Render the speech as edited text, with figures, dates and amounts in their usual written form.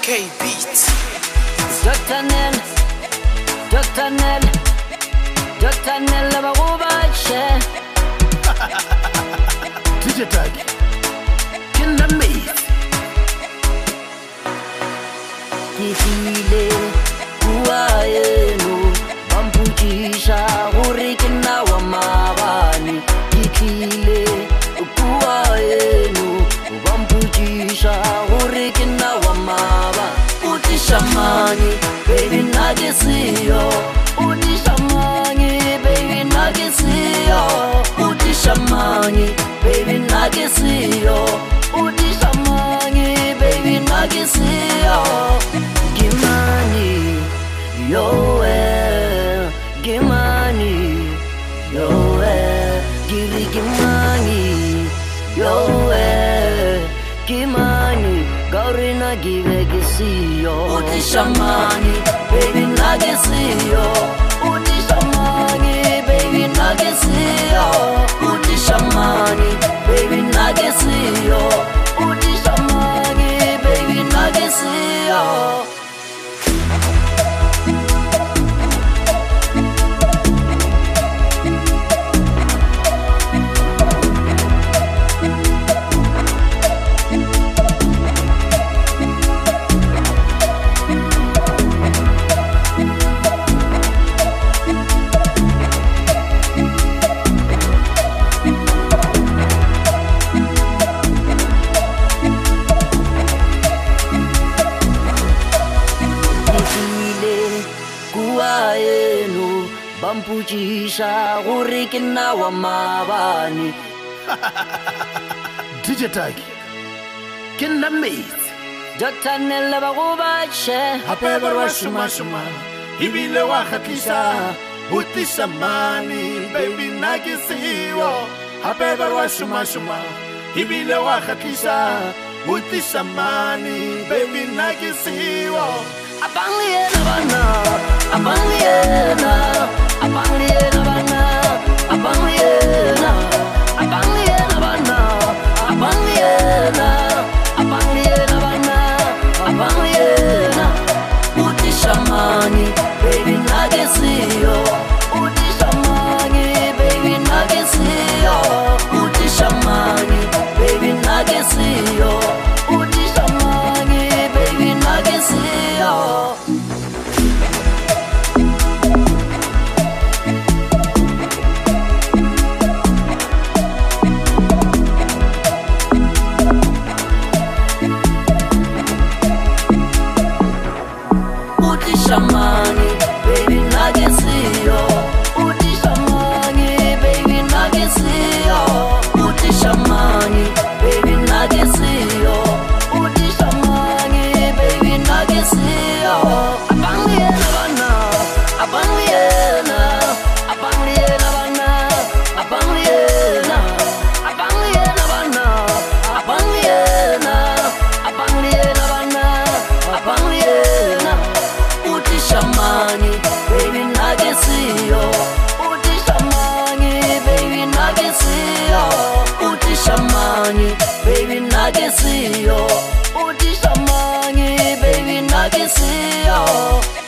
K Beats. Dr. Nel, Dr. Nel, Dr. Nel, Barubache. DJ Tag. Kinda me. Kifile, kuayenu, bambujisha, urikina wa mabani. Kifile, kuayenu, bambujisha, urikina wa mabani. Utishamani, baby nagesiyo. Utishamani, baby nagesiyo. Utishamani, baby nagesiyo. Utishamani, baby nagesiyo. Gimani, yo Gimani, yo Giri Gimani, yo Gimani, Gaurina give gesiyo. Utishamani, baby nagesiyo. Utishamani, baby nagesiyo. Utishamani, baby nagesiyo. Utishamani, baby nagesiyo. Kuayenu, bambujisha, urikina wa mabani. DJ Tag. Kinda me. Dr. Nel, Barubache. Hapever wa shuma. Ibile wa hakisha. Utishamani, baby nagesiyo. Hapever wa shuma. Ibile wa hakisha. Utishamani, baby nagesiyo. Abangliena bana, abangliena, abangliena bana, abangliena, abangliena bana, abangliena, abangliena bana, abangliena. Utishamani, baby nagesiyo. Utishamani, baby nagesiyo. Utishamani, baby nagesiyo. Utishamani, baby nagesiyo. Utishamani, baby nagesiyo. Utishamani, baby nagesiyo. Utishamani, baby nagesiyo. Utishamani, baby nagesiyo. Abangliena bana, abangliena, abangliena bana, abangliena, abangliena bana, abangliena, abangliena bana, abangliena. Utishamani, baby nagesiyo. Utishamani, baby nagesiyo. Utishamani, baby nagesiyo. Utishamani, baby nagesiyo.